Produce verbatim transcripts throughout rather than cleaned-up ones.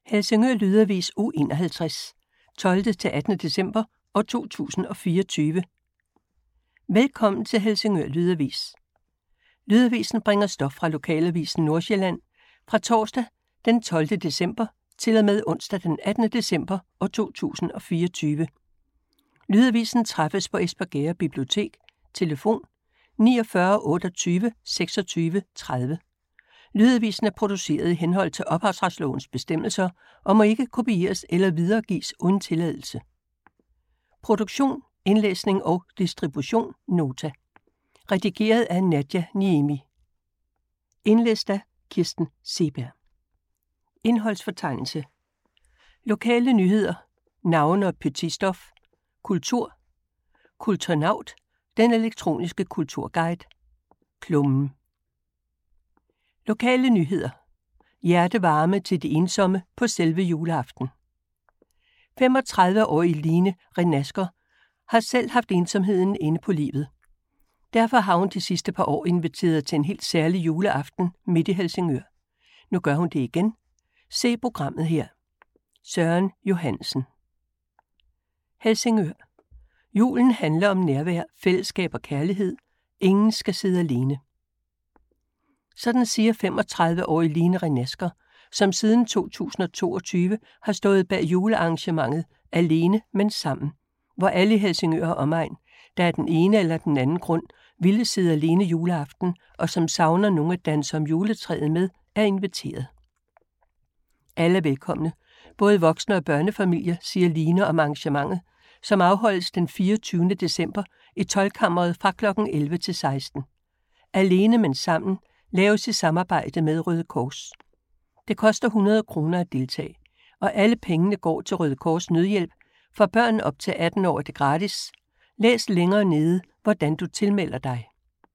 Helsingør Lydavis U enoghalvtreds, tolvte til attende december år to tusind og fireogtyve. Velkommen til Helsingør Lydavis. Lydavisen bringer stof fra Lokalavisen Nordsjælland fra torsdag den tolvte december til og med onsdag den attende december år to tusind og fireogtyve. Lydavisen træffes på Espergærde Bibliotek, telefon niogfyrre otteogtyve seksogtyve tredive. Lydavisen er produceret i henhold til ophavsretslovens bestemmelser og må ikke kopieres eller videregives uden tilladelse. Produktion, indlæsning og distribution Nota. Redigeret af Nadia Niemi. Indlæst af Kirsten Seberg. Indholdsfortegnelse. Lokale nyheder, navne og petitstof, kultur, Kulturnaut, den elektroniske kulturguide, Klummen. Lokale nyheder. Hjertevarme til de ensomme på selve juleaften. femogtredive-årige Line Renasker har selv haft ensomheden inde på livet. Derfor har hun de sidste par år inviteret til en helt særlig juleaften midt i Helsingør. Nu gør hun det igen. Se programmet her. Søren Johansen. Helsingør. Julen handler om nærvær, fællesskab og kærlighed. Ingen skal sidde alene. Sådan siger femogtredive-årige Line Renasker, som siden to tusind og toogtyve har stået bag julearrangementet Alene, men sammen, hvor alle i Helsingør og omegn, der af den ene eller den anden grund ville sidde alene juleaften, og som savner nogen at danse om juletræet med, er inviteret. Alle er velkomne, både voksne og børnefamilier, siger Line om arrangementet, som afholdes den fireogtyvende december i Toldkammeret fra klokken elleve til seksten. Alene, men sammen laves i samarbejde med Røde Kors. Det koster hundrede kroner at deltage, og alle pengene går til Røde Kors Nødhjælp. For børn op til atten år er det gratis. Læs længere nede, hvordan du tilmelder dig.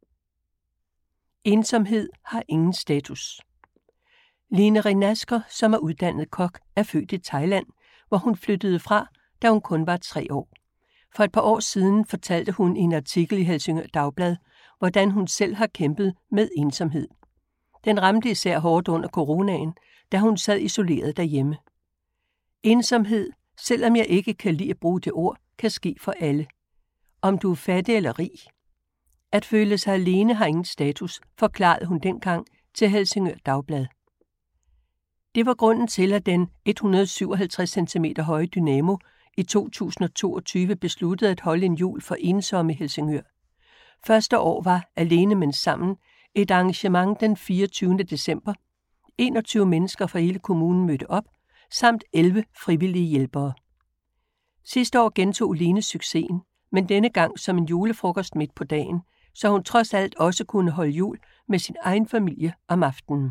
Ensomhed har ingen status. Line Renasker, som er uddannet kok, er født i Thailand, hvor hun flyttede fra, da hun kun var tre år. For et par år siden fortalte hun i en artikel i Helsingør Dagblad, hvordan hun selv har kæmpet med ensomhed. Den ramte især hårdt under coronaen, da hun sad isoleret derhjemme. Ensomhed, selvom jeg ikke kan lide at bruge det ord, kan ske for alle. Om du er fattig eller rig. At føle sig alene har ingen status, forklarede hun dengang til Helsingør Dagblad. Det var grunden til, at den et hundrede syvoghalvtreds centimeter høje Dynamo i to tusind og toogtyve besluttede at holde en jul for ensomme i Helsingør. Første år var Alene, men sammen et arrangement den fireogtyvende december. enogtyve mennesker fra hele kommunen mødte op, samt elleve frivillige hjælpere. Sidste år gentog Line succesen, men denne gang som en julefrokost midt på dagen, så hun trods alt også kunne holde jul med sin egen familie om aftenen.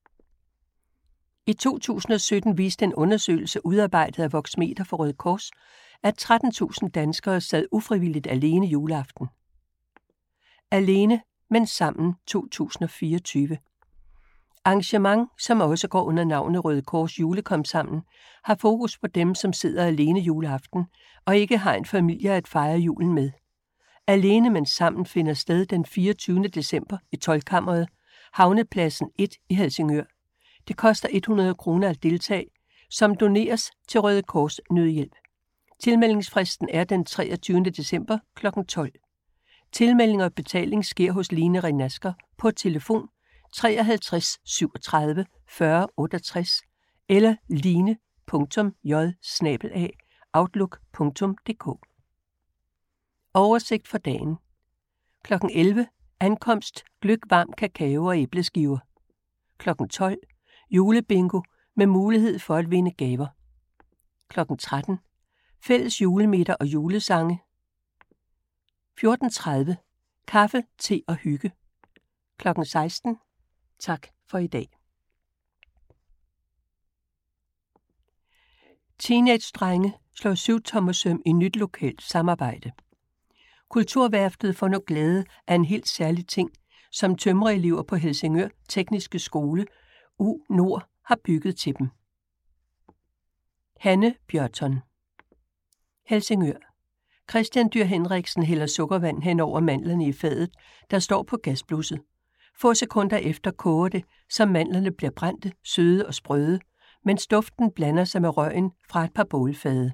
I to tusind og sytten viste en undersøgelse udarbejdet af Voxmeter for Røde Kors, at tretten tusind danskere sad ufrivilligt alene juleaften. Alene, men sammen to tusind og fireogtyve. Arrangement, som også går under navnet Røde Kors Julekom sammen, har fokus på dem, som sidder alene juleaften og ikke har en familie at fejre julen med. Alene, men sammen finder sted den fireogtyvende december i Toldkammeret, Havnepladsen et i Helsingør. Det koster hundrede kroner at deltage, som doneres til Røde Kors Nødhjælp. Tilmeldingsfristen er den treogtyvende december klokken tolv. Tilmelding og betaling sker hos Line Renasker på telefon treoghalvtreds syvogtredive fyrre otteogtres eller line punktum j bindestreg outlook punktum d k. Oversigt for dagen. klokken elleve. Ankomst, gløgg, varm kakao og æbleskiver. klokken tolv. Julebingo med mulighed for at vinde gaver. klokken tretten. Fælles julemiddag og julesange. fjorten tredive. Kaffe, te og hygge. klokken seksten. Tak for i dag. Teenage-drenge slår syvtommersøm i nyt lokalt samarbejde. Kulturværftet får nu glæde af en helt særlig ting, som tømrerelever på Helsingør Tekniske Skole, U Nord, har bygget til dem. Hanne Bjørton. Helsingør. Christian Dyr Henriksen hælder sukkervand hen over mandlerne i fadet, der står på gasblusset. Få sekunder efter koger det, så mandlerne bliver brændte, søde og sprøde, mens duften blander sig med røgen fra et par bålfade.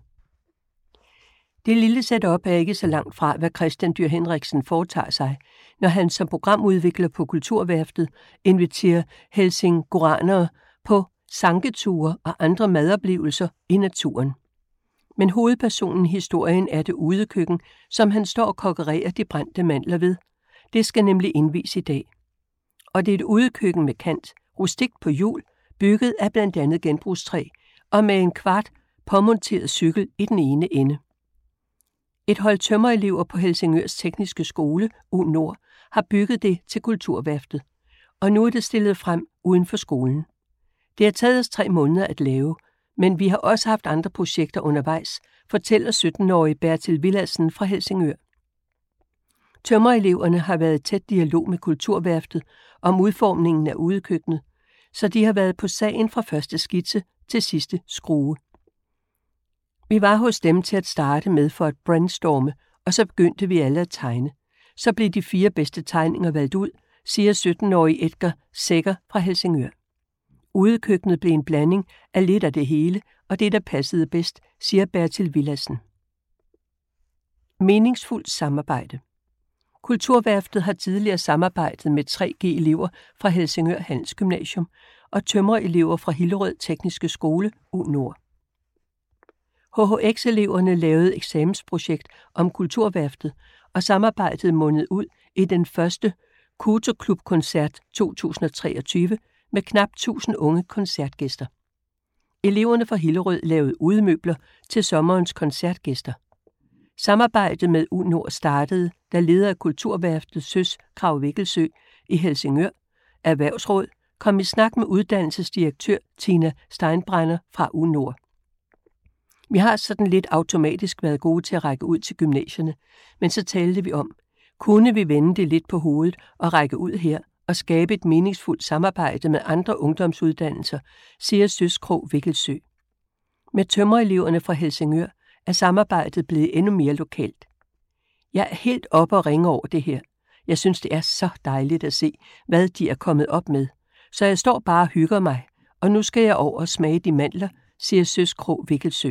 Det lille setup er ikke så langt fra, hvad Christian Dyhr Henriksen foretager sig, når han som programudvikler på Kulturværftet inviterer helsingøranere på sanketure og andre madoplevelser i naturen. Men hovedpersonen i historien er det udekøkken, som han står og kokkererer de brændte mandler ved. Det skal nemlig indvies i dag. Og det er et udekøkken med kant, rustikt på hjul, bygget af blandt andet genbrugstræ og med en kvart påmonteret cykel i den ene ende. Et hold tømmerelever på Helsingørs Tekniske Skole, U Nord, har bygget det til Kulturværftet, og nu er det stillet frem uden for skolen. Det har taget os tre måneder at lave, men vi har også haft andre projekter undervejs, fortæller sytten-årige Bertil Villadsen fra Helsingør. Tømmereleverne har været i tæt dialog med Kulturværftet om udformningen af udekøkkenet, så de har været på sagen fra første skitse til sidste skrue. Vi var hos dem til at starte med for at brainstorme, og så begyndte vi alle at tegne. Så blev de fire bedste tegninger valgt ud, siger sytten-årige Edgar Sækker fra Helsingør. Udekøkkenet blev en blanding af lidt af det hele, og det, der passede bedst, siger Bertil Villadsen. Meningsfuldt samarbejde. Kulturværftet har tidligere samarbejdet med tre G elever fra Helsingør Handelsgymnasium og tømmerelever fra Hillerød Tekniske Skole, U Nord. H H X-eleverne lavede eksamensprojekt om Kulturværftet, og samarbejdet mundede ud i den første Kutoklub-koncert to tusind og treogtyve med knap tusind unge koncertgæster. Eleverne fra Hillerød lavede udemøbler til sommerens koncertgæster. Samarbejdet med U Nord startede, da leder af Kulturværftet Søs Krag Vikkelsø i Helsingør, Erhvervsråd, kom i snak med uddannelsesdirektør Tina Steinbrenner fra U Nord. Vi har sådan lidt automatisk været gode til at række ud til gymnasierne, men så talte vi om, kunne vi vende det lidt på hovedet og række ud her og skabe et meningsfuldt samarbejde med andre ungdomsuddannelser, siger Søs Krag Vikkelsø. Med tømmereleverne fra Helsingør er samarbejdet blevet endnu mere lokalt. Jeg er helt oppe og ringe over det her. Jeg synes, det er så dejligt at se, hvad de er kommet op med. Så jeg står bare og hygger mig, og nu skal jeg over og smage de mandler, siger Søs Krag Vikkelsø.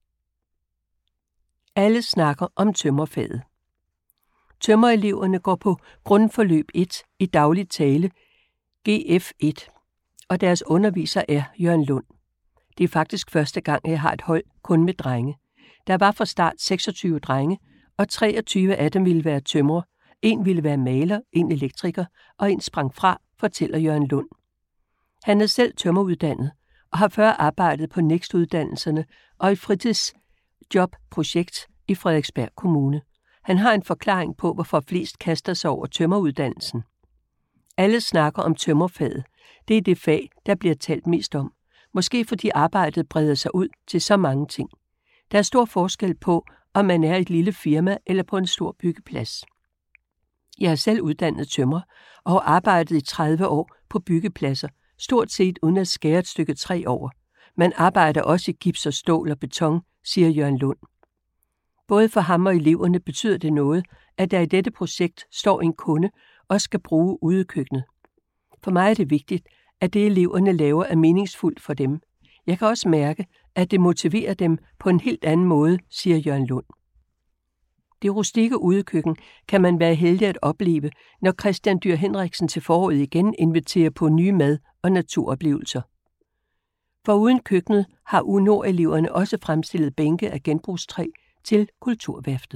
Alle snakker om tømmerfaget. Tømmereleverne går på grundforløb et i daglig tale, G F et, og deres underviser er Jørgen Lund. Det er faktisk første gang, jeg har et hold kun med drenge. Der var fra start seksogtyve drenge, og treogtyve af dem ville være tømrer, en ville være maler, en elektriker, og en sprang fra, fortæller Jørgen Lund. Han er selv tømmeruddannet, og har før arbejdet på Next-uddannelserne og et fritidsjobprojekt i Frederiksberg Kommune. Han har en forklaring på, hvorfor flest kaster sig over tømmeruddannelsen. Alle snakker om tømmerfaget. Det er det fag, der bliver talt mest om. Måske fordi arbejdet breder sig ud til så mange ting. Der er stor forskel på, om man er et lille firma eller på en stor byggeplads. Jeg er selv uddannet tømrer og har arbejdet i tredive år på byggepladser, stort set uden at skære et stykke træ over. Man arbejder også i gips og stål og beton, siger Jørgen Lund. Både for ham og eleverne betyder det noget, at der i dette projekt står en kunde og skal bruge udekøkkenet. For mig er det vigtigt, at det eleverne laver er meningsfuldt for dem. Jeg kan også mærke, at det motiverer dem på en helt anden måde, siger Jørgen Lund. Det rustikke udekøkken kan man være heldig at opleve, når Christian Dyhr Henriksen til foråret igen inviterer på nye mad- og naturoplevelser. For uden køkkenet har U Nord-eleverne også fremstillet bænke af genbrugstræ til Kulturværftet.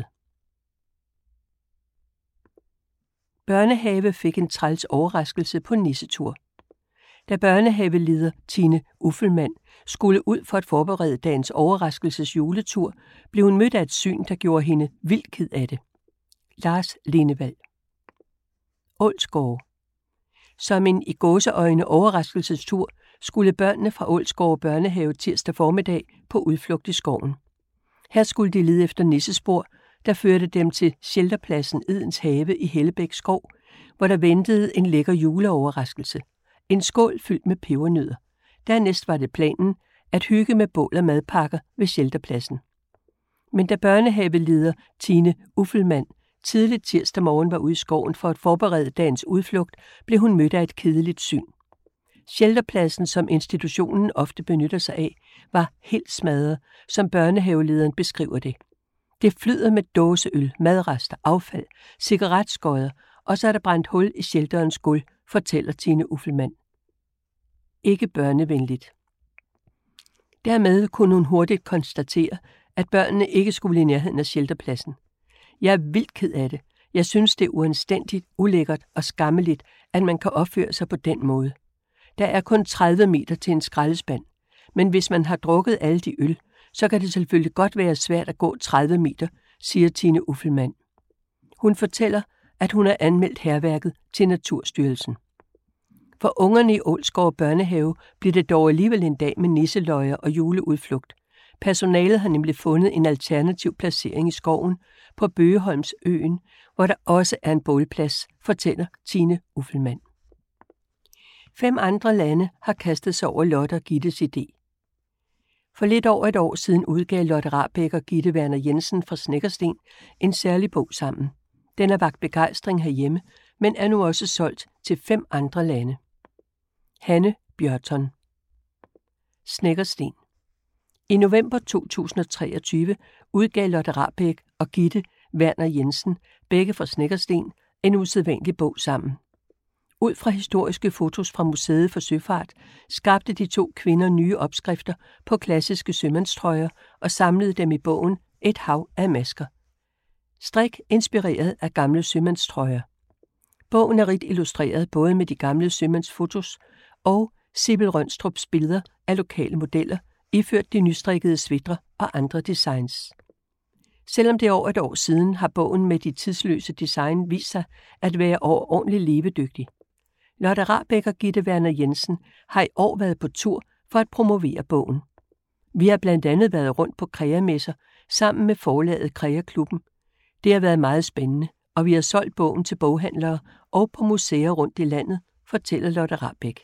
Børnehave fik en træls overraskelse på nissetur. Da børnehaveleder Tine Uffelmann skulle ud for at forberede dagens overraskelses juletur, blev hun mødt af et syn, der gjorde hende vildt ked af det. Lars Lindevald. Ålsgårde. Som en i gåseøjne overraskelsestur skulle børnene fra Ålsgårde børnehave tirsdag formiddag på udflugt i skoven. Her skulle de lede efter nissespor, der førte dem til shelterpladsen Edens Have i Hellebæk Skov, hvor der ventede en lækker juleoverraskelse. En skål fyldt med pebernødder. Dernæst var det planen at hygge med bål og madpakker ved shelterpladsen. Men da børnehaveleder Tine Uffelmann tidligt tirsdag morgen var ude i skoven for at forberede dagens udflugt, blev hun mødt af et kedeligt syn. Shelterpladsen, som institutionen ofte benytter sig af, var helt smadret, som børnehavelederen beskriver det. Det flyder med dåseøl, madrester, affald, cigaretskodder, og så er der brændt hul i shelterens gulv, fortæller Tine Uffelmann. Ikke børnevenligt. Dermed kunne hun hurtigt konstatere, at børnene ikke skulle i nærheden af shelterpladsen. Jeg er vildt ked af det. Jeg synes, det er uanstændigt, ulækkert og skammeligt, at man kan opføre sig på den måde. Der er kun tredive meter til en skraldespand, men hvis man har drukket alle de øl, så kan det selvfølgelig godt være svært at gå tredive meter, siger Tine Uffelmann. Hun fortæller, at hun har anmeldt hærværket til Naturstyrelsen. For ungerne i Ålsgård Børnehave bliver det dog alligevel en dag med nisseløjer og juleudflugt. Personalet har nemlig fundet en alternativ placering i skoven på Bøgeholmsøen, hvor der også er en bålplads, fortæller Tine Uffelmann. Fem andre lande har kastet sig over Lotte og Gittes idé. For lidt over et år siden udgav Lotte Rahbek og Gitte Werner Jensen fra Snekkersten en særlig bog sammen. Den har vakt begejstring herhjemme, men er nu også solgt til fem andre lande. Hanne Bjørton. Snekkersten. I november to tusind og treogtyve udgav Lotte Rahbek og Gitte Werner Jensen, begge fra Snekkersten, en usædvanlig bog sammen. Ud fra historiske fotos fra Museet for Søfart skabte de to kvinder nye opskrifter på klassiske sømandstrøjer og samlede dem i bogen Et hav af masker. Strik inspireret af gamle sømandstrøjer. Bogen er rigt illustreret både med de gamle sømandsfotos og Sibyl Rønstrups billeder af lokale modeller, iført de nystrikkede svitre og andre designs. Selvom det er over et år siden, har bogen med de tidsløse design vist sig at være overordentligt levedygtig. Lotte Rahbek og Gitte Werner Jensen har i år været på tur for at promovere bogen. Vi har blandt andet været rundt på kreamesser sammen med forlaget Kreaklubben. Det har været meget spændende, og vi har solgt bogen til boghandlere og på museer rundt i landet, fortæller Lotte Rahbek.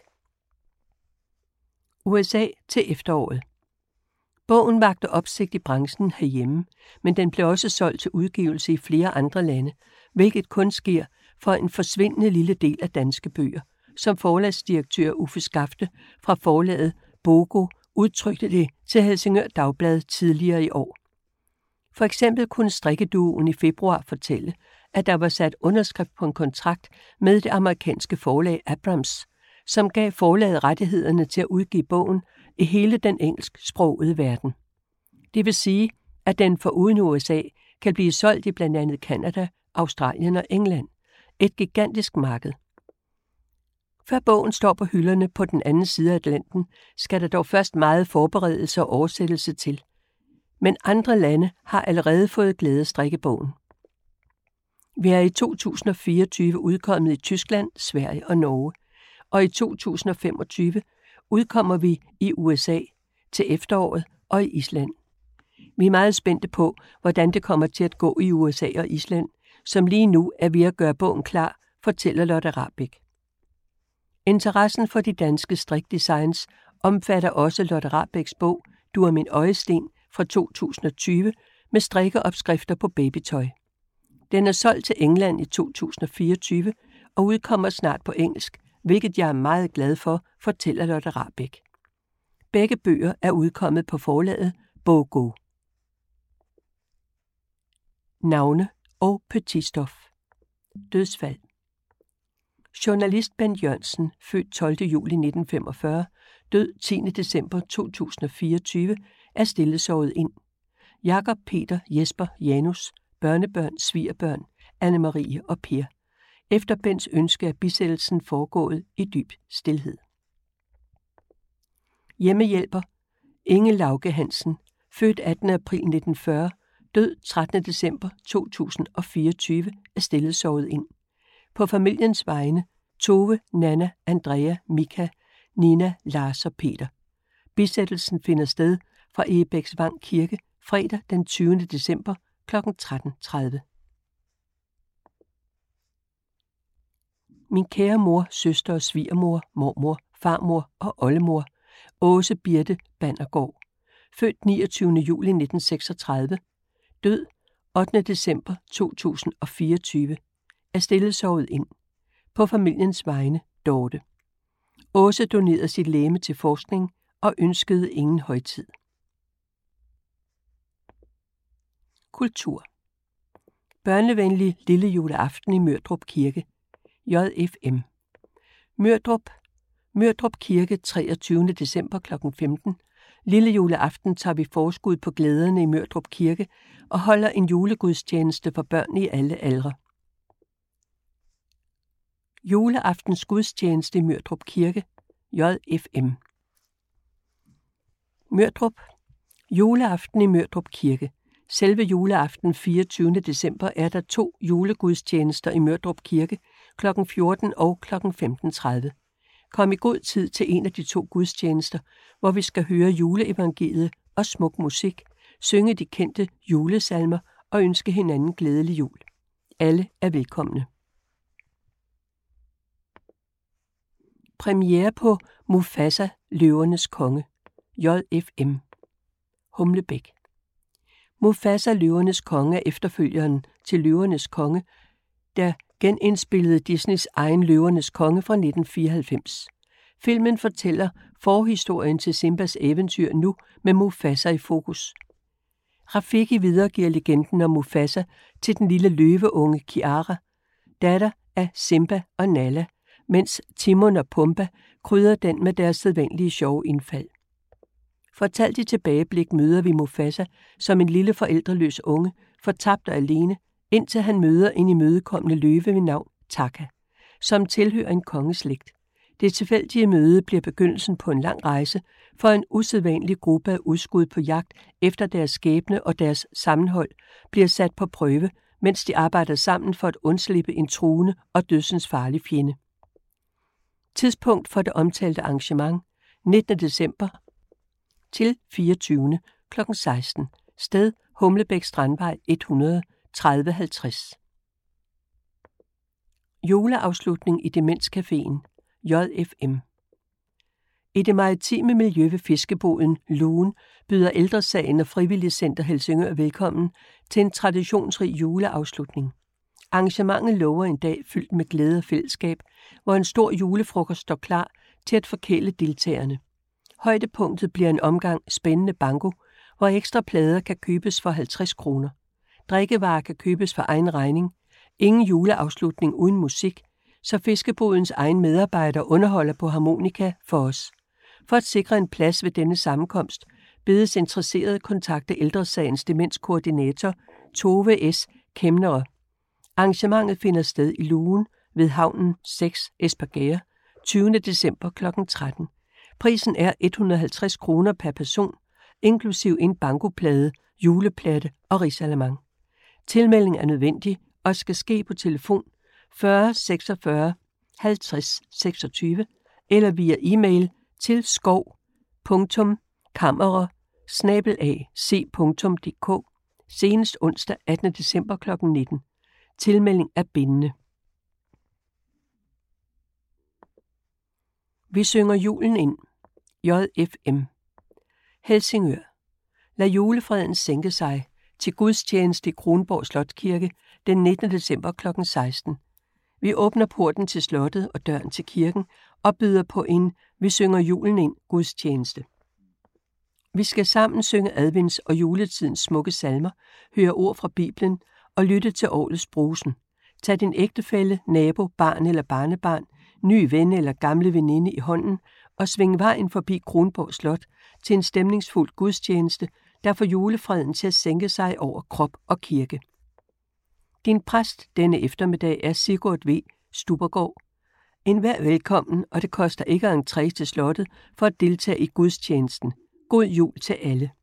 U S A til efteråret. Bogen vakte opsigt i branchen herhjemme, men den blev også solgt til udgivelse i flere andre lande, hvilket kun sker for en forsvindende lille del af danske bøger, som forlagsdirektør Uffe Skafte fra forlaget Bogo udtrykte det til Helsingør Dagblad tidligere i år. For eksempel kunne strikkeduen i februar fortælle, at der var sat underskrift på en kontrakt med det amerikanske forlag Abrams, som gav forlaget rettighederne til at udgive bogen i hele den engelsksprogede verden. Det vil sige, at den foruden U S A kan blive solgt i blandt andet Canada, Australien og England. Et gigantisk marked. Før bogen står på hylderne på den anden side af Atlanten, skal der dog først meget forberedelse og oversættelse til. Men andre lande har allerede fået glæde af strikkebogen. Vi er i to tusind og fireogtyve udkommet i Tyskland, Sverige og Norge, og i to tusind og femogtyve udkommer vi i U S A til efteråret og i Island. Vi er meget spændte på, hvordan det kommer til at gå i U S A og Island, som lige nu er ved at gøre bogen klar, fortæller Lotte Rahbek. Interessen for de danske strikdesigns omfatter også Lotte Rahbeks bog Du er min øjesten fra to tusind og tyve med strikkeopskrifter på babytøj. Den er solgt til England i to tusind og fireogtyve og udkommer snart på engelsk, hvilket jeg er meget glad for, fortæller Lotte Rahbek. Begge bøger er udkommet på forlaget Bogo. Navne og petitstof. Dødsfald. Journalist Bent Jørgensen, født tolvte juli nitten femogfyrre, død tiende december to tusind og fireogtyve, er stillesovet ind. Jakob, Peter, Jesper, Janus, børnebørn, svigerbørn, Anne-Marie og Per. Efter Bents ønske er bisættelsen foregået i dyb stilhed. Hjemmehjælper Inge Lauke Hansen, født attende april nitten fyrre, død trettende december to tusind og fireogtyve, er stillesovet ind. På familiens vegne Tove, Nana, Andrea, Mika, Nina, Lars og Peter. Bisættelsen finder sted fra Egebæksvang Kirke fredag den tyvende december klokken tretten tredive. Min kære mor, søster og svigermor, mormor, farmor og oldemor, Åse Birte Bandergaard, født niogtyvende juli nitten seksogtredive, død ottende december to tusind og fireogtyve, er stillesovet ind. På familiens vegne Dorte. Åse donerede sit legeme til forskning og ønskede ingen højtid. Kultur. Børnevenlig lille juleaften i Mørdrup Kirke. J F M. Mørdrup. Mørdrup Kirke, treogtyvende december klokken femten. Lille juleaften tager vi forskud på glæderne i Mørdrup Kirke og holder en julegudstjeneste for børn i alle aldre. Juleaftens gudstjeneste i Mørdrup Kirke. J F M. Mørdrup. Juleaften i Mørdrup Kirke. Selve juleaften fireogtyvende december er der to julegudstjenester i Mørdrup Kirke klokken fjorten og klokken femten tredive. Kom i god tid til en af de to gudstjenester, hvor vi skal høre juleevangeliet og smuk musik, synge de kendte julesalmer og ønske hinanden glædelig jul. Alle er velkomne. Premiere på Mufasa, Løvernes Konge. J F M. Humlebæk. Mufasa, Løvernes Konge er efterfølgeren til Løvernes Konge, der genindspillede Disneys egen Løvernes Konge fra nitten fireoghalvfems. Filmen fortæller forhistorien til Simbas eventyr nu med Mufasa i fokus. Rafiki videregiver legenden om Mufasa til den lille løveunge Kiara, datter af Simba og Nala, mens Timon og Pumba krydrer den med deres sædvanlige sjove indfald. Fortalt i tilbageblik møder vi Mufasa som en lille forældreløs unge, fortabt og alene, indtil han møder en imødekommende løve ved navn Taka, som tilhører en kongeslægt. Det tilfældige møde bliver begyndelsen på en lang rejse for en usædvanlig gruppe af udskud på jagt efter deres skæbne, og deres sammenhold bliver sat på prøve, mens de arbejder sammen for at undslippe en truende og dødsensfarlig fjende. Tidspunkt for det omtalte arrangement nittende december til fireogtyvende klokken seksten. Sted Humlebæk Strandvej hundrede tredive halvtreds. Juleafslutning i Demenscaféen. J F M. I det maritime miljø ved fiskeboden Lugen byder Ældresagen og Frivilligcenter Helsingør velkommen til en traditionsrig juleafslutning. Arrangementet lover en dag fyldt med glæde og fællesskab, hvor en stor julefrokost står klar til at forkæle deltagerne. Højdepunktet bliver en omgang spændende banko, hvor ekstra plader kan købes for halvtreds kroner. Drikkevarer kan købes for egen regning. Ingen juleafslutning uden musik, så fiskebodens egen medarbejder underholder på harmonika for os. For at sikre en plads ved denne sammenkomst, bedes interesserede kontakte Ældresagens demenskoordinator Tove S. Kemnere. Arrangementet finder sted i Lugen ved havnen seks Espergærde, tyvende december klokken tretten. Prisen er et hundrede og halvtreds kroner per person, inklusiv en bankoplade, juleplatte og risalamande. Tilmelding er nødvendig og skal ske på telefon fyrre seksogfyrre halvtreds seksogtyve eller via e-mail til skov punktum kammerer bindestreg c punktum d k senest onsdag attende december klokken nitten. Tilmelding er bindende. Vi synger julen ind. J F M. Helsingør. Lad julefreden sænke sig til gudstjeneste i Kronborg Slotskirke den nittende december klokken seksten. Vi åbner porten til slottet og døren til kirken og byder på en Vi synger julen ind gudstjeneste. Vi skal sammen synge advents- og juletidens smukke salmer, høre ord fra Bibelen og lytte til orglets brusen. Tag din ægtefælle, nabo, barn eller barnebarn, ny ven eller gamle veninde i hånden og sving vejen forbi Kronborg Slot til en stemningsfuld gudstjeneste, der får julefreden til at sænke sig over krop og kirke. Din præst denne eftermiddag er Sigurd V. Stubergaard. Enhver velkommen, og det koster ikke entré til slottet for at deltage i gudstjenesten. God jul til alle.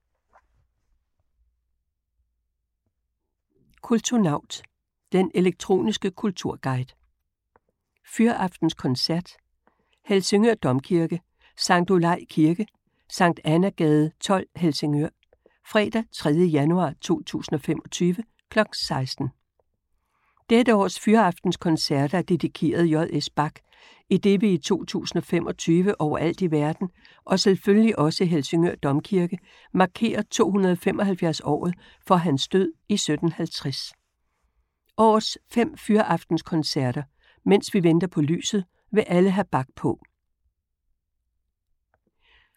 Kulturnaut. Den elektroniske kulturguide. Fyraftens Helsingør Domkirke, Sankt Olaj Kirke, Sankt Annagade tolv Helsingør, fredag tredje januar to tusind og femogtyve klokken seksten. Dette års fyraftenskoncerter er dedikeret J S Bach, i det vi i to tusind og femogtyve overalt i verden, og selvfølgelig også i Helsingør Domkirke, markerer to hundrede og femoghalvfjerds året for hans død i sytten halvtreds. Årets fem fyraftenskoncerter, mens vi venter på lyset, vil alle have Bach på.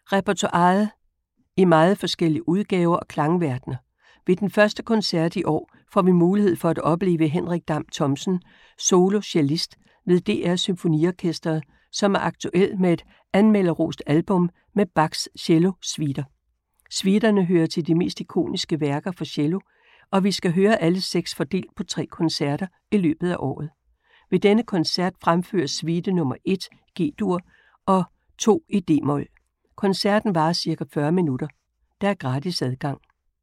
Repertoiret i meget forskellige udgaver og klangverdener. Ved den første koncert i år får vi mulighed for at opleve Henrik Dam Thomsen, solo-cellist ved D R Symfoniorkestret, som er aktuel med et anmelderrost album med Bachs cello-suiter. Suiterne hører til de mest ikoniske værker for cello, og vi skal høre alle seks fordelt på tre koncerter i løbet af året. Ved denne koncert fremføres suite nummer et G-dur og to i D-mol. Koncerten varer cirka fyrre minutter. Der er gratis adgang.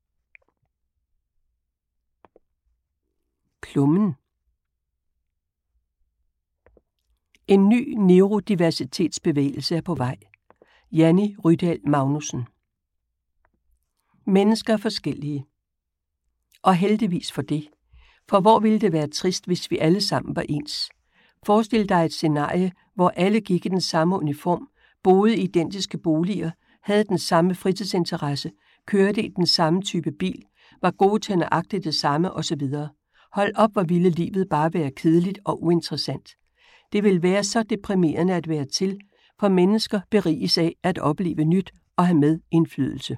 Klummen. En ny neurodiversitetsbevægelse er på vej. Janni Rydal Magnussen. Mennesker er forskellige. Og heldigvis for det. For hvor ville det være trist, hvis vi alle sammen var ens? Forestil dig et scenarie, hvor alle gik i den samme uniform, boede i identiske boliger, havde den samme fritidsinteresse, kørte i den samme type bil, var gode til nøjagtigt det samme osv. Hold op, hvor ville livet bare være kedeligt og uinteressant. Det vil være så deprimerende at være til, for mennesker beriges af at opleve nyt og have med indflydelse.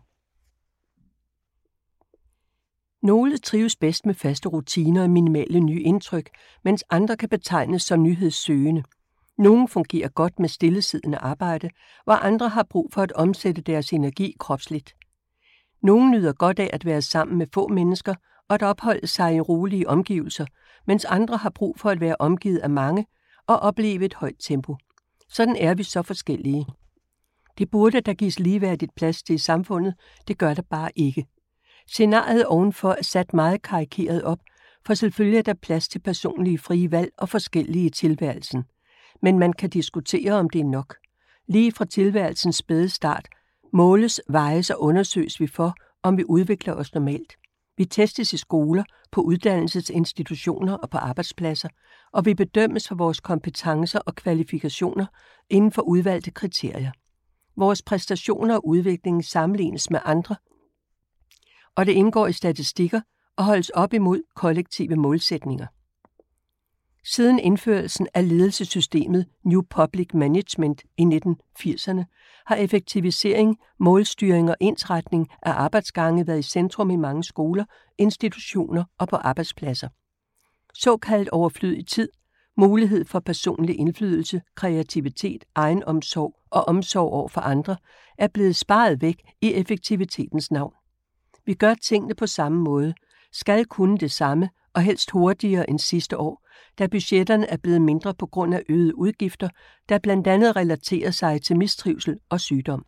Nogle trives bedst med faste rutiner og minimale nye indtryk, mens andre kan betegnes som nyhedssøgende. Nogle fungerer godt med stillesiddende arbejde, hvor andre har brug for at omsætte deres energi kropsligt. Nogle nyder godt af at være sammen med få mennesker og at opholde sig i rolige omgivelser, mens andre har brug for at være omgivet af mange og opleve et højt tempo. Sådan er vi så forskellige. Det burde der gives ligeværdigt plads til i samfundet, det gør der bare ikke. Scenariet ovenfor er sat meget karikeret op, for selvfølgelig er der plads til personlige frie valg og forskellige i tilværelsen. Men man kan diskutere, om det er nok. Lige fra tilværelsens spæde start måles, vejes og undersøges vi for, om vi udvikler os normalt. Vi testes i skoler, på uddannelsesinstitutioner og på arbejdspladser, og vi bedømmes for vores kompetencer og kvalifikationer inden for udvalgte kriterier. Vores præstationer og udvikling sammenlignes med andre, og det indgår i statistikker og holdes op imod kollektive målsætninger. Siden indførelsen af ledelsessystemet New Public Management i nitten firserne har effektivisering, målstyring og ensretning af arbejdsgange været i centrum i mange skoler, institutioner og på arbejdspladser. Såkaldt overflødig tid, mulighed for personlig indflydelse, kreativitet, egenomsorg og omsorg over for andre er blevet sparet væk i effektivitetens navn. Vi gør tingene på samme måde, skal kunne det samme og helst hurtigere end sidste år, da budgetterne er blevet mindre på grund af øgede udgifter, der blandt andet relaterer sig til mistrivsel og sygdom.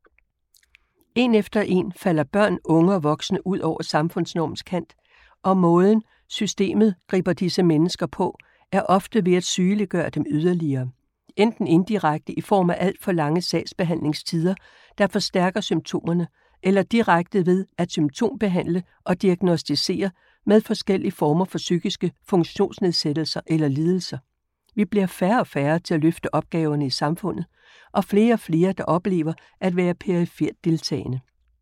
En efter en falder børn, unge og voksne ud over samfundsnormens kant, og måden systemet griber disse mennesker på, er ofte ved at sygeliggøre dem yderligere. Enten indirekte i form af alt for lange sagsbehandlingstider, der forstærker symptomerne, eller direkte ved at symptombehandle og diagnostisere med forskellige former for psykiske funktionsnedsættelser eller lidelser. Vi bliver færre og færre til at løfte opgaverne i samfundet, og flere og flere, der oplever at være perifert deltagende.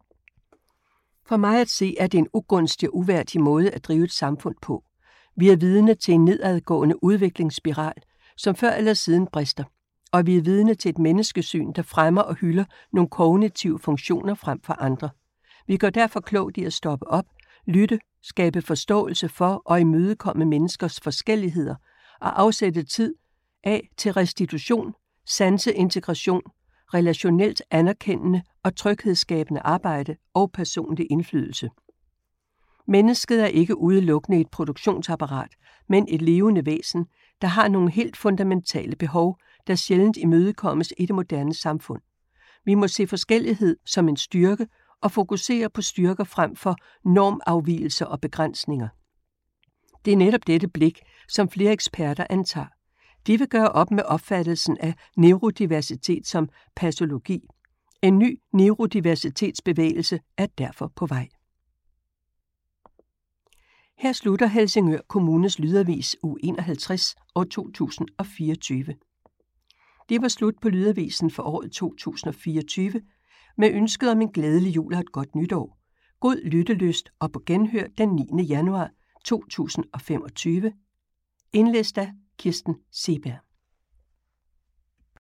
For mig at se, er det en ugunstig og uværdig måde at drive et samfund på. Vi er vidne til en nedadgående udviklingsspiral, som før eller siden brister, og vi er vidne til et menneskesyn, der fremmer og hylder nogle kognitive funktioner frem for andre. Vi gør derfor klogt i at stoppe op, lytte, skabe forståelse for og imødekomme menneskers forskelligheder og afsætte tid af til restitution, sanseintegration, relationelt anerkendende og tryghedsskabende arbejde og personlig indflydelse. Mennesket er ikke udelukkende et produktionsapparat, men et levende væsen, der har nogle helt fundamentale behov, der sjældent imødekommes i det moderne samfund. Vi må se forskellighed som en styrke og fokusere på styrker frem for normafvigelser og begrænsninger. Det er netop dette blik, som flere eksperter antager. De vil gøre op med opfattelsen af neurodiversitet som patologi. En ny neurodiversitetsbevægelse er derfor på vej. Her slutter Helsingør Kommunes Lydavis uge enoghalvtreds år to tusind og fireogtyve. Det var slut på Lydavisen for året to tusind og fireogtyve, med ønsket om en glædelig jul og et godt nytår. God lyttelyst og på genhør den niende januar to tusind og femogtyve. Indlæst af Kirsten Seeberg.